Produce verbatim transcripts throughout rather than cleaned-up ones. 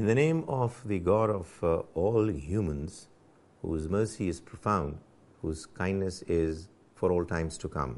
In the name of the God of uh, all humans, whose mercy is profound, whose kindness is for all times to come.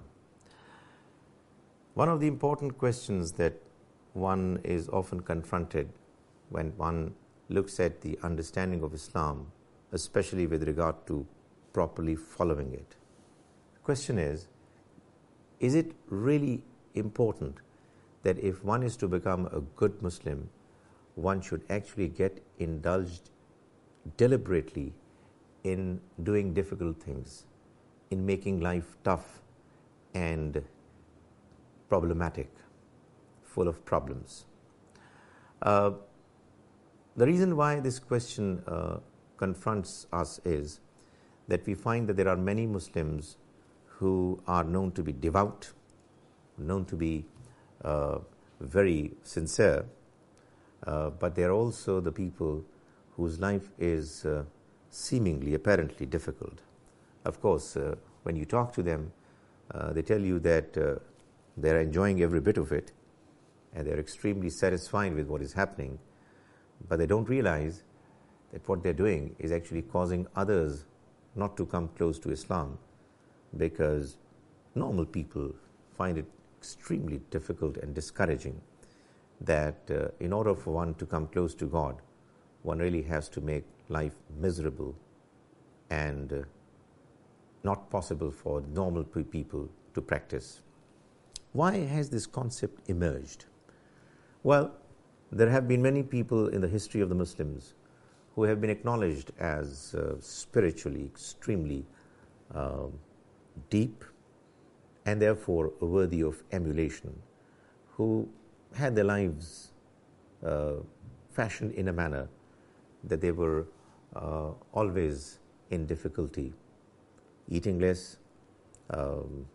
One of the important questions that one is often confronted when one looks at the understanding of Islam, especially with regard to properly following it. The question is, is it really important that if one is to become a good Muslim, one should actually get indulged deliberately in doing difficult things, in making life tough and problematic, full of problems? Uh, the reason why this question uh, confronts us is that we find that there are many Muslims who are known to be devout, known to be uh, very sincere, uh, but they are also the people whose life is uh, seemingly, apparently difficult. Of course, uh, when you talk to them, uh, they tell you that uh, they are enjoying every bit of it and they are extremely satisfied with what is happening, but they don't realize that what they're doing is actually causing others not to come close to Islam, because normal people find it extremely difficult and discouraging that uh, in order for one to come close to God, one really has to make life miserable and uh, not possible for normal people to practice. Why has this concept emerged? Well, there have been many people in the history of the Muslims who have been acknowledged as uh, spiritually extremely uh, deep and therefore worthy of emulation, who had their lives uh, fashioned in a manner that they were uh, always in difficulty, eating less, um,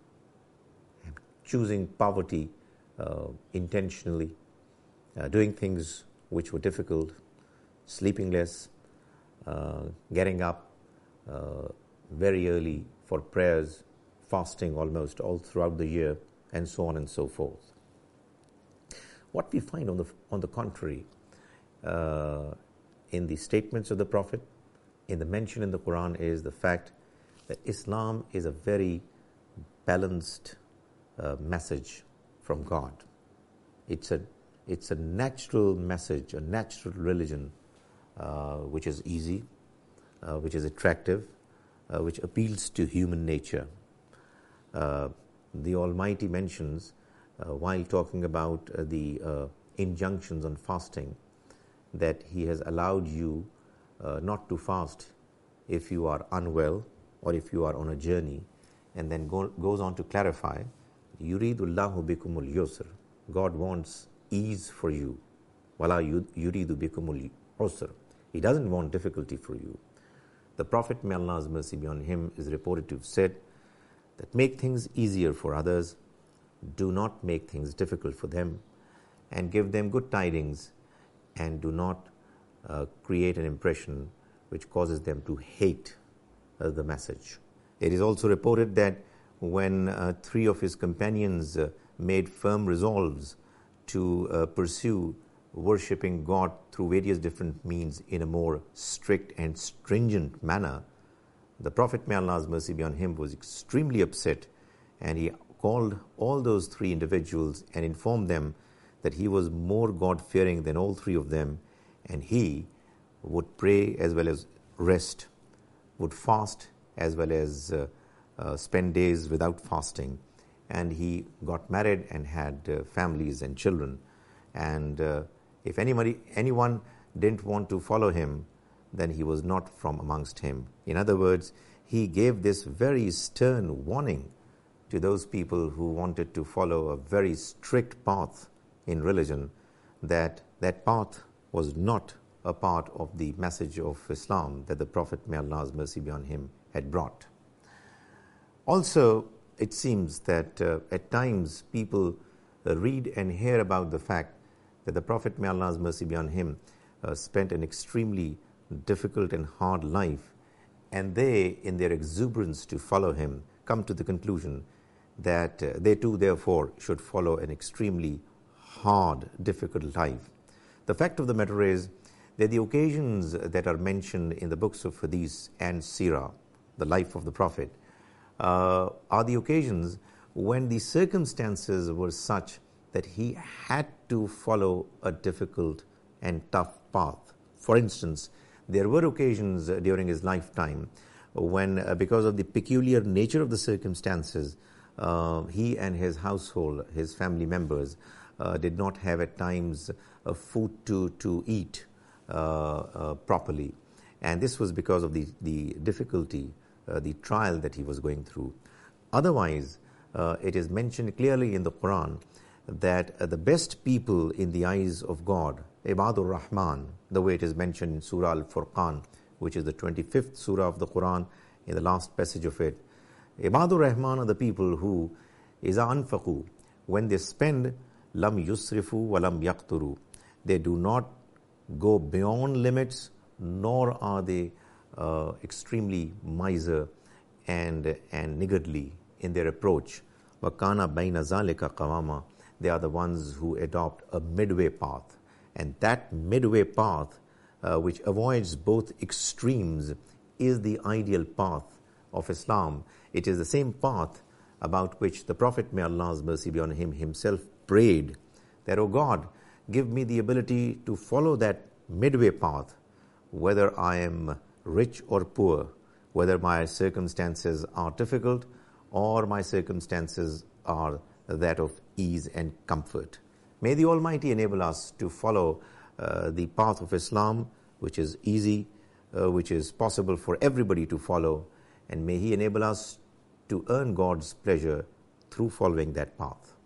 choosing poverty uh, intentionally, uh, doing things which were difficult, sleeping less, uh, getting up uh, very early for prayers, fasting almost all throughout the year, and so on and so forth. What we find on the on the contrary, uh, in the statements of the Prophet, in the mention in the Quran, is the fact that Islam is a very balanced uh, message from God. It's a it's a natural message, a natural religion, uh, which is easy, uh, which is attractive, uh, which appeals to human nature. Uh, the Almighty mentions, uh, while talking about uh, the uh, injunctions on fasting, that He has allowed you uh, not to fast if you are unwell or if you are on a journey, and then go, goes on to clarify, Yuridu Allahu bikumul yusr. God wants ease for you. Wala yuridu bikumul usr. He doesn't want difficulty for you. The Prophet, may Allah's mercy be on him, is reported to have said that make things easier for others, do not make things difficult for them, and give them good tidings, and do not uh, create an impression which causes them to hate uh, the message. It is also reported that when uh, three of his companions uh, made firm resolves to uh, pursue worshipping God through various different means in a more strict and stringent manner, the Prophet, may Allah's mercy be on him, was extremely upset, and he called all those three individuals and informed them that he was more God-fearing than all three of them, and he would pray as well as rest, would fast as well as uh, uh, spend days without fasting, and he got married and had uh, families and children. And uh, if anybody, anyone didn't want to follow him, then he was not from amongst him. In other words, he gave this very stern warning to those people who wanted to follow a very strict path in religion, that that path was not a part of the message of Islam that the Prophet, may Allah's mercy be on him, had brought. Also, it seems that uh, at times people uh, read and hear about the fact that the Prophet, may Allah's mercy be on him, uh, spent an extremely difficult and hard life, and they, in their exuberance to follow him, come to the conclusion that uh, they too therefore should follow an extremely hard, difficult life. The fact of the matter is that the occasions that are mentioned in the books of Hadith and Sirah, the life of the Prophet, uh, are the occasions when the circumstances were such that he had to follow a difficult and tough path. For instance, there were occasions during his lifetime when, uh, because of the peculiar nature of the circumstances, uh, he and his household, his family members, uh, did not have at times uh, food to, to eat uh, uh, properly. And this was because of the, the difficulty, uh, the trial that he was going through. Otherwise, uh, it is mentioned clearly in the Quran that uh, the best people in the eyes of God, Ibadur Rahman, the way it is mentioned in Surah Al-Furqan, which is the twenty-fifth surah of the Quran, in the last passage of it. Ibadur Rahman are the people who, iza anfaqu, when they spend, lam yusrifu wa lam yaqturu. They do not go beyond limits, nor are they uh, extremely miser and, and niggardly in their approach. Wa kana baina zalika qawama. They are the ones who adopt a midway path. And that midway path, uh, which avoids both extremes, is the ideal path of Islam. It is the same path about which the Prophet, may Allah's mercy be on him, himself prayed that, "O God, give me the ability to follow that midway path, whether I am rich or poor, whether my circumstances are difficult or my circumstances are that of ease and comfort." May the Almighty enable us to follow uh, the path of Islam, which is easy, uh, which is possible for everybody to follow, and may He enable us to earn God's pleasure through following that path.